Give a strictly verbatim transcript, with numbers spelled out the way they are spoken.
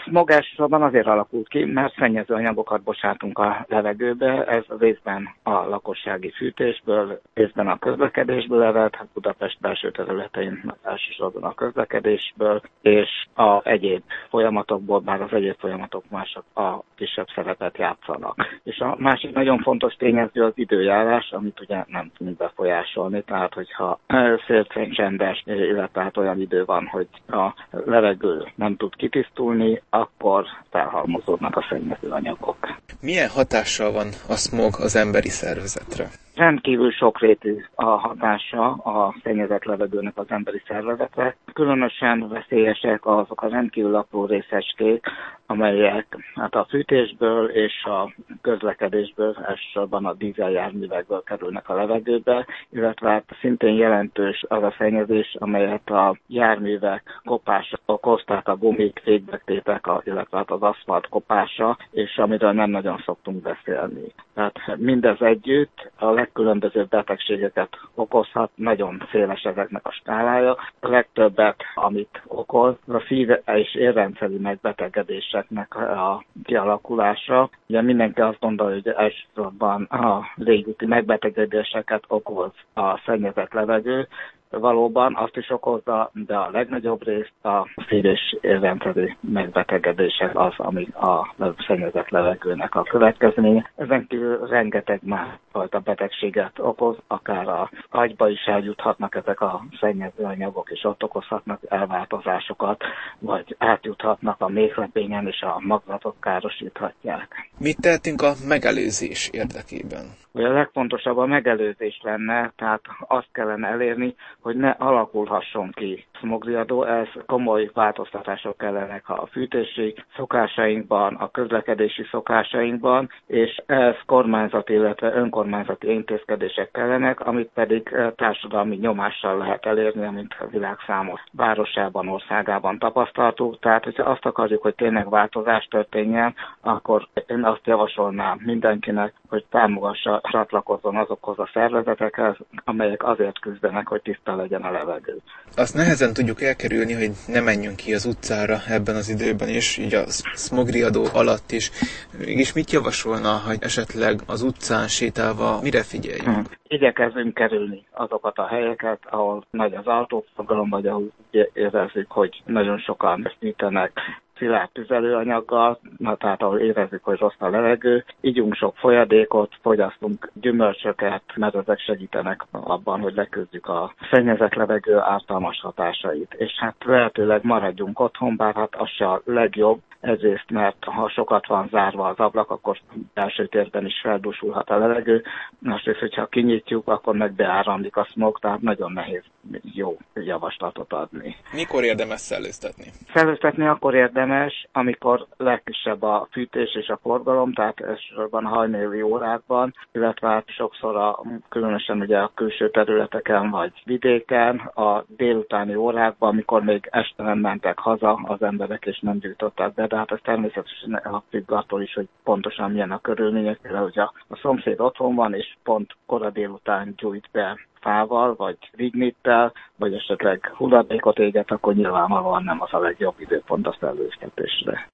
smog elsősorban azért alakult ki, mert szennyező anyagokat bocsátunk a levegőbe, ez részben a lakossági fűtésből, részben a közlekedésből ered, hát Budapest belső területein elsősorban a közlekedésből, és a egyéb folyamatokból, bár az egyéb folyamatok mások a kisebb szerepet játszanak. És a másik nagyon fontos tényező az időjárás, amit ugye nem tudunk befolyásolni, tehát hogyha szélsően csendes, illetve hát olyan idő van, hogy a levegő nem tud kitisztulni, akkor felhalmozódnak a szennyezőanyagok. Milyen hatással van a smog az emberi szervezetre? Rendkívül sokrétű a hatása a szennyezett levegőnek az emberi szervezetre. Különösen veszélyesek azok a rendkívül apró részecskék, amelyek hát a fűtésből és a közlekedésből, elsősorban a dízeljárművekből kerülnek a levegőbe, illetve hát szintén jelentős az a szennyezés, amelyet a járművek kopása okoz, tehát a gumik, fékbetétek, illetve hát az aszfalt kopása, és amiről nem nagyon szoktunk beszélni. Tehát mindez együtt a legkülönbözőbb betegségeket okozhat, nagyon széles ezeknek a skálája. A legtöbbet, amit okoz, a szív- és érrendszeri megbetegedéseknek a kialakulása. Ugye mindenki azt gondolja, hogy elsősorban a légúti megbetegedéseket okoz a szennyezett levegő, valóban azt is okozza, de a legnagyobb részt a szív- és érrendszeri megbetegedések az, ami a szennyezett levegőnek a következménye. Ezen kívül rengeteg másfajta betegséget okoz, akár az agyba is eljuthatnak ezek a szennyező anyagok, és ott okozhatnak elváltozásokat, vagy átjuthatnak a méhlepényen, és a magzatot károsíthatják. Mit tehetünk a megelőzés érdekében? A legfontosabb a megelőzés lenne, tehát azt kellene elérni, hogy ne alakulhasson ki smogriadó, ez komoly változtatások kellenek a fűtési szokásainkban, a közlekedési szokásainkban, és ez kormányzati, illetve önkormányzati intézkedések kellenek, amit pedig társadalmi nyomással lehet elérni, amint a világ számos városában, országában tapasztaltuk. Tehát, hogyha azt akarjuk, hogy tényleg változás történjen, akkor én azt javasolnám mindenkinek, hogy támogassa, csatlakozzon azokhoz a szervezetekhez, amelyek azért küzdenek, hogy tiszta legyen a levegő. Azt nehezen tudjuk elkerülni, hogy ne menjünk ki az utcára ebben az időben, és így a smogriadó alatt is. Mégis mit javasolna, hogy esetleg az utcán sétálva mire figyeljünk? Hmm. Igyekezzünk kerülni azokat a helyeket, ahol nagy az autóforgalom, vagy ahol érezzük, hogy nagyon sokan gyűjtenek szilárd tüzelőanyaggal, na, tehát ahol érezzük, hogy rossz a levegő, ígyunk sok folyadékot, fogyasztunk gyümölcsöket, mert ezek segítenek abban, hogy leküzdjük a szennyezett levegő ártalmas hatásait. És hát lehetőleg maradjunk otthon, bár hát az se a legjobb, ezért, mert ha sokat van zárva az ablak, akkor belső térben is feldúsulhat a levegő. Másrészt, hogyha kinyitjuk, akkor meg beáramlik a smog, tehát nagyon nehéz jó javaslatot adni. Mikor érdemes szellőztetni? Szellőztetni akkor érdemes, amikor legkisebb a fűtés és a forgalom, tehát elsősorban a hajnali órákban, illetve hát sokszor a, különösen ugye a külső területeken vagy vidéken, a délutáni órákban, amikor még este nem mentek haza az emberek és nem gyújtották be, de hát ez természetesen függ attól is, hogy pontosan milyen a körülmények, például, hogy a, a szomszéd otthon van, és pont kora délután gyújt be fával, vagy lignittel, vagy esetleg hulladékot éget, akkor nyilvánvalóan nem az a legjobb időpont a szellőztetésre.